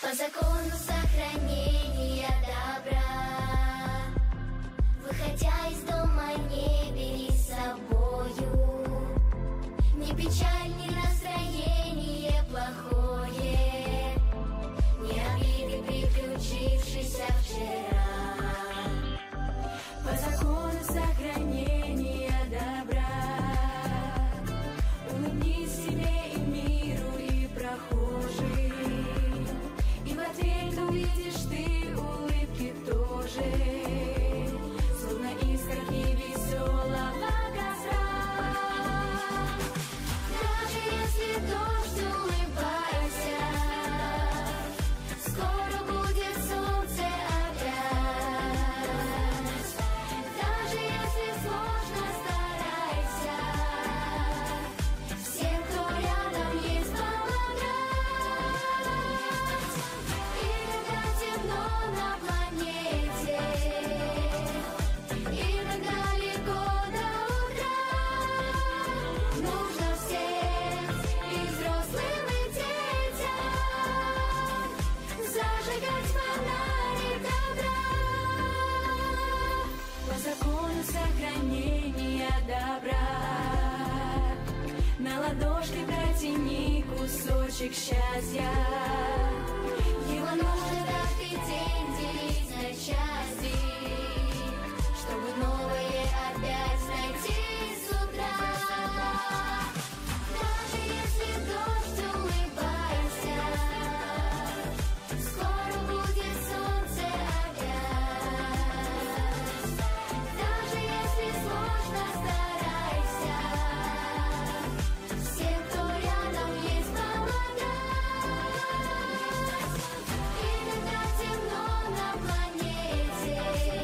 По закону сохранения добра, выходя из дома, не бери с собою ни печаль, ни настроение плохое, ни обиды, приключившиеся вчера. По закону сохранения добра улыбнись себе и миру, и прохожим, и в ответ увидишь ты улыбки тоже, словно искорки веселого костра. Даже если дождь, улыбайся, скоро будет солнце опять. Даже если сложно, старайся, всем, кто рядом, есть помогать. И когда темно на планете, и когда далеко до утра, нужно всем, и взрослым, и детям, зажигать фонарик добра. По закону сохранения добра на ладошке протяни кусочек счастья. Его нужно каждый день делить на части, чтобы новое опять найти с утра. Даже если дождь, улыбайся, скоро будет солнце опять. Даже если сложно, старайся, всем, кто рядом, есть помогать. И когда темно на планете,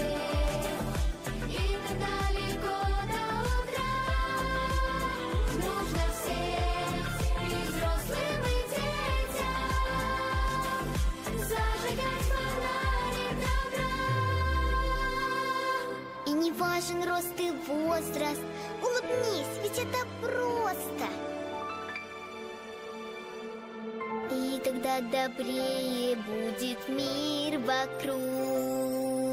и когда далеко до утра, нужно всем, и взрослым, и детям, зажигать фонарик добра. И не важен рост и возраст, улыбнись, ведь это просто. И тогда добрее будет мир вокруг.